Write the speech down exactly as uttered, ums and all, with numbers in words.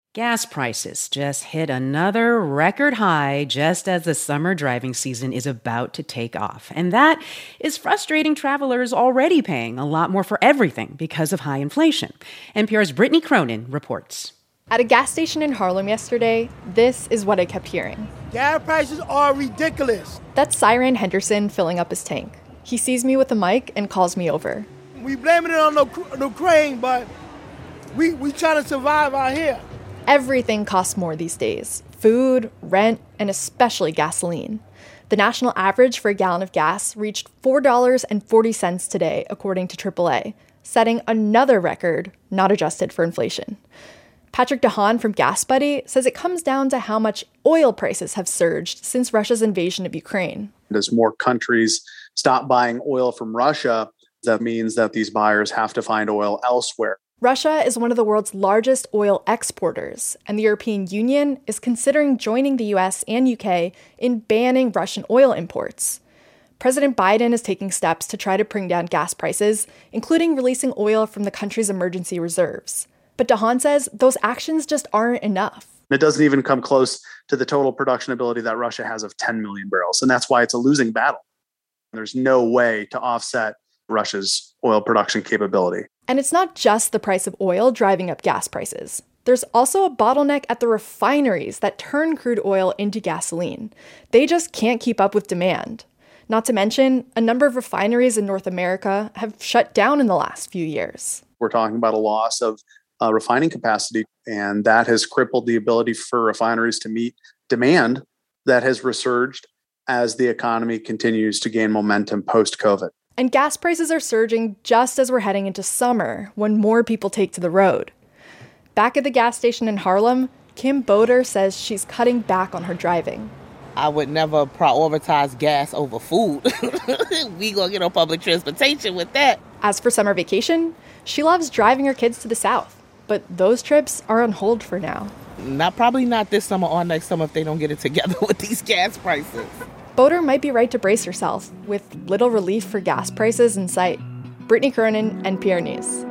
Gas prices just hit another record high just as the summer driving season is about to take off. And that is frustrating travelers already paying a lot more for everything because of high inflation. N P R's Brittany Cronin reports. At a gas station in Harlem yesterday, this is what I kept hearing. Gas prices are ridiculous. That's Cyran Henderson filling up his tank. He sees me with a mic and calls me over. We blaming it on the Ukraine, but we we trying to survive out here. Everything costs more these days. Food, rent, and especially gasoline. The national average for a gallon of gas reached four dollars and forty cents today, according to triple A, setting another record not adjusted for inflation. Patrick DeHaan from GasBuddy says it comes down to how much oil prices have surged since Russia's invasion of Ukraine. As more countries stop buying oil from Russia, that means that these buyers have to find oil elsewhere. Russia is one of the world's largest oil exporters, and the European Union is considering joining the U S and U K in banning Russian oil imports. President Biden is taking steps to try to bring down gas prices, including releasing oil from the country's emergency reserves. But DeHaan says those actions just aren't enough. It doesn't even come close to the total production ability that Russia has of ten million barrels, and that's why it's a losing battle. There's no way to offset Russia's oil production capability. And it's not just the price of oil driving up gas prices. There's also a bottleneck at the refineries that turn crude oil into gasoline. They just can't keep up with demand. Not to mention, a number of refineries in North America have shut down in the last few years. We're talking about a loss of uh, refining capacity, and that has crippled the ability for refineries to meet demand that has resurged as the economy continues to gain momentum post-COVID. And gas prices are surging just as we're heading into summer, when more people take to the road. Back at the gas station in Harlem, Kim Boder says she's cutting back on her driving. I would never prioritize gas over food. We gonna get on public transportation with that. As for summer vacation, she loves driving her kids to the south, but those trips are on hold for now. Not probably not this summer or next summer if they don't get it together with these gas prices. Boder might be right to brace herself, with little relief for gas prices in sight. Brittany Cronin, N P R News.